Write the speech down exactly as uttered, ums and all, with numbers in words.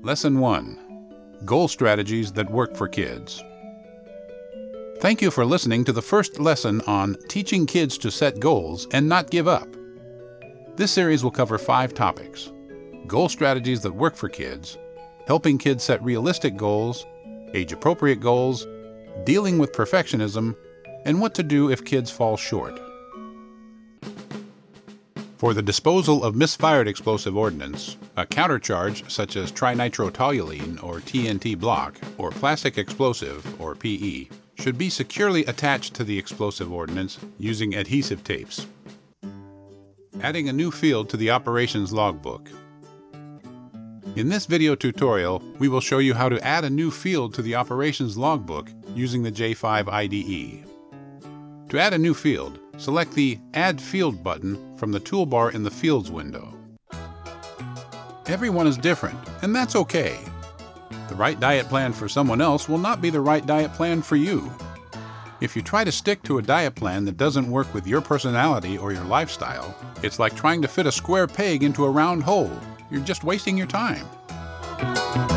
Lesson one. Goal Strategies that Work for Kids. Thank you for listening to the first lesson on teaching kids to set goals and not give up. This series will cover five topics: goal strategies that work for kids, helping kids set realistic goals, age-appropriate goals, dealing with perfectionism, and what to do if kids fall short. For the disposal of misfired explosive ordnance, a countercharge such as trinitrotoluene or T N T block or plastic explosive or P E should be securely attached to the explosive ordnance using adhesive tapes. Adding a new field to the operations logbook. In this video tutorial, we will show you how to add a new field to the operations logbook using the J five I D E. To add a new field, select the Add Field button from the toolbar in the Fields window. Everyone is different, and that's okay. The right diet plan for someone else will not be the right diet plan for you. If you try to stick to a diet plan that doesn't work with your personality or your lifestyle, it's like trying to fit a square peg into a round hole. You're just wasting your time.